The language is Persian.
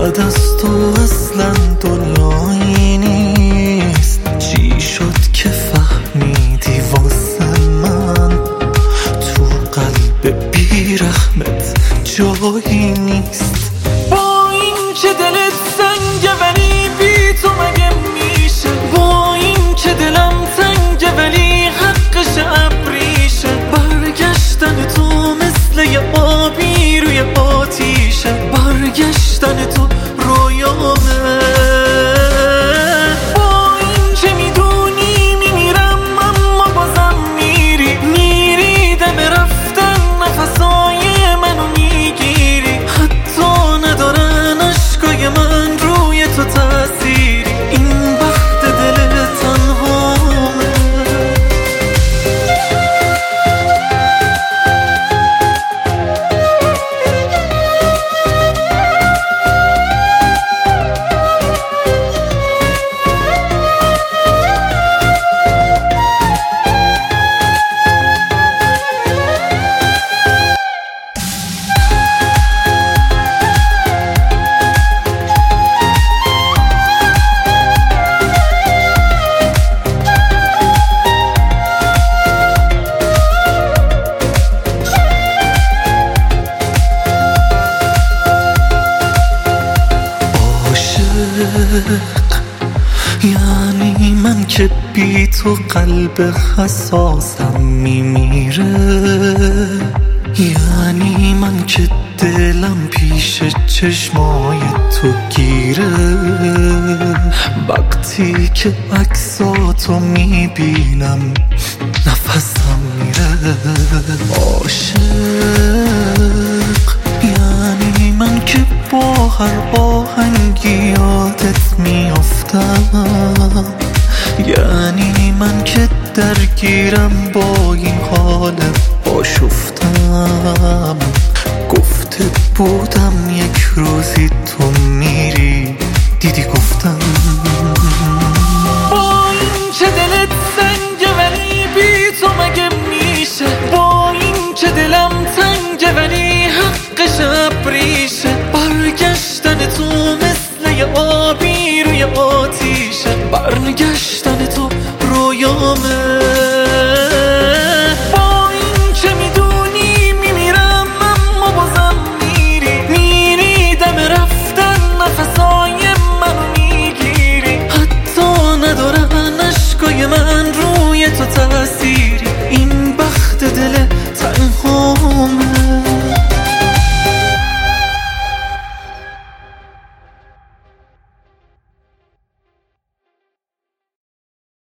بعد از تو اصلا دنیایی نیست. چی شد که فهمیدی واسه من تو قلب بیرحمت جایی نیست؟ با این که دلت سنگه ولی بی تو مگه میشه؟ با این که دلم تنگه ولی حقش ابریشه؟ برگشتن تو مثل یه آبی روی آتیشه، برگشتن تو رویامه. با این که میدونی میمیرم اما بازم میری دم رفتن نفسای منو میگیری. حتی ندارن عشقای من روی تو تأثیری، این وقت دل تنهامه. یعنی من که بی تو قلب حساسم میمیره، یعنی من که دلم پیش چشمای تو گیره. وقتی که عکساتو میبینم نفسم میره. عاشق یعنی من که با هر آهنگی یادت میافتم، یعنی من که درگیرم با این حال آشفتم. گفته بودم یک روزی تو میری، دیدی گفتم